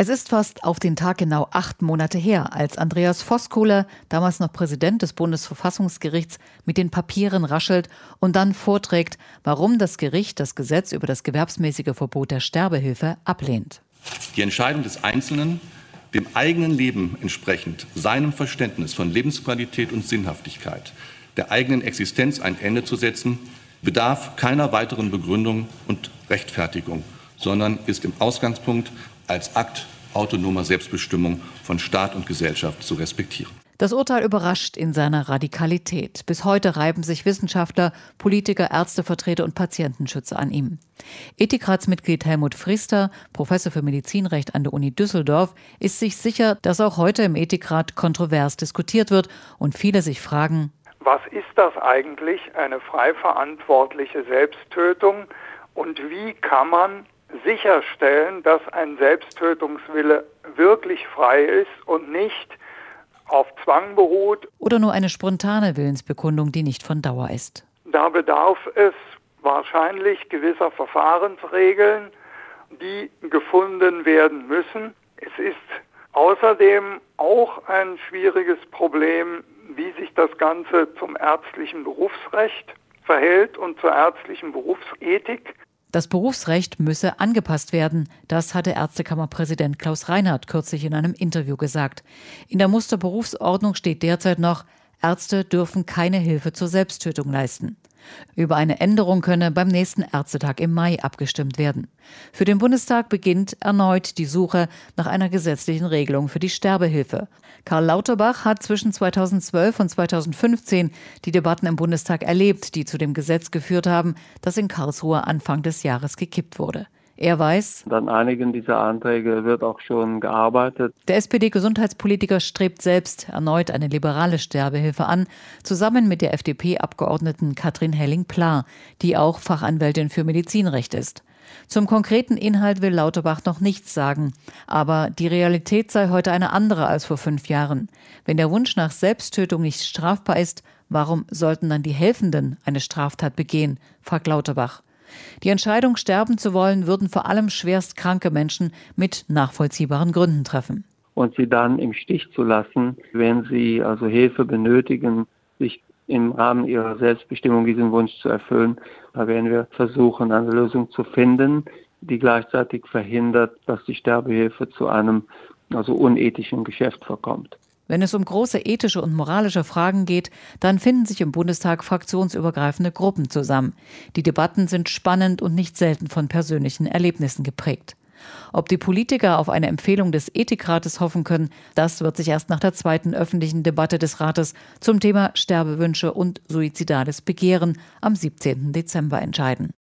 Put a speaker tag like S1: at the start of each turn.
S1: Es ist fast auf den Tag genau 8 Monate her, als Andreas Voskuhle, damals noch Präsident des Bundesverfassungsgerichts, mit den Papieren raschelt und dann vorträgt, warum das Gericht das Gesetz über das gewerbsmäßige Verbot der Sterbehilfe ablehnt.
S2: Die Entscheidung des Einzelnen, dem eigenen Leben entsprechend, seinem Verständnis von Lebensqualität und Sinnhaftigkeit, der eigenen Existenz ein Ende zu setzen, bedarf keiner weiteren Begründung und Rechtfertigung, sondern ist im Ausgangspunkt als Akt autonomer Selbstbestimmung von Staat und Gesellschaft zu respektieren.
S1: Das Urteil überrascht in seiner Radikalität. Bis heute reiben sich Wissenschaftler, Politiker, Ärztevertreter und Patientenschützer an ihm. Ethikratsmitglied Helmut Frister, Professor für Medizinrecht an der Uni Düsseldorf, ist sich sicher, dass auch heute im Ethikrat kontrovers diskutiert wird und viele sich fragen:
S3: Was ist das eigentlich, eine frei verantwortliche Selbsttötung, und wie kann man sicherstellen, dass ein Selbsttötungswille wirklich frei ist und nicht auf Zwang beruht?
S1: Oder nur eine spontane Willensbekundung, die nicht von Dauer ist.
S3: Da bedarf es wahrscheinlich gewisser Verfahrensregeln, die gefunden werden müssen. Es ist außerdem auch ein schwieriges Problem, wie sich das Ganze zum ärztlichen Berufsrecht verhält und zur ärztlichen Berufsethik.
S1: Das Berufsrecht müsse angepasst werden, das hatte Ärztekammerpräsident Klaus Reinhardt kürzlich in einem Interview gesagt. In der Musterberufsordnung steht derzeit noch: Ärzte dürfen keine Hilfe zur Selbsttötung leisten. Über eine Änderung könne beim nächsten Ärztetag im Mai abgestimmt werden. Für den Bundestag beginnt erneut die Suche nach einer gesetzlichen Regelung für die Sterbehilfe. Karl Lauterbach hat zwischen 2012 und 2015 die Debatten im Bundestag erlebt, die zu dem Gesetz geführt haben, das in Karlsruhe Anfang des Jahres gekippt wurde. Er weiß,
S4: an einigen dieser Anträge wird auch schon gearbeitet.
S1: Der SPD-Gesundheitspolitiker strebt selbst erneut eine liberale Sterbehilfe an, zusammen mit der FDP-Abgeordneten Katrin Helling-Pla, die auch Fachanwältin für Medizinrecht ist. Zum konkreten Inhalt will Lauterbach noch nichts sagen, aber die Realität sei heute eine andere als vor 5 Jahren. Wenn der Wunsch nach Selbsttötung nicht strafbar ist, warum sollten dann die Helfenden eine Straftat begehen, fragt Lauterbach. Die Entscheidung, sterben zu wollen, würden vor allem schwerst kranke Menschen mit nachvollziehbaren Gründen treffen.
S4: Und sie dann im Stich zu lassen, wenn sie also Hilfe benötigen, sich im Rahmen ihrer Selbstbestimmung diesen Wunsch zu erfüllen, da werden wir versuchen, eine Lösung zu finden, die gleichzeitig verhindert, dass die Sterbehilfe zu einem unethischen Geschäft verkommt.
S1: Wenn es um große ethische und moralische Fragen geht, dann finden sich im Bundestag fraktionsübergreifende Gruppen zusammen. Die Debatten sind spannend und nicht selten von persönlichen Erlebnissen geprägt. Ob die Politiker auf eine Empfehlung des Ethikrates hoffen können, das wird sich erst nach der zweiten öffentlichen Debatte des Rates zum Thema Sterbewünsche und suizidales Begehren am 17. Dezember entscheiden.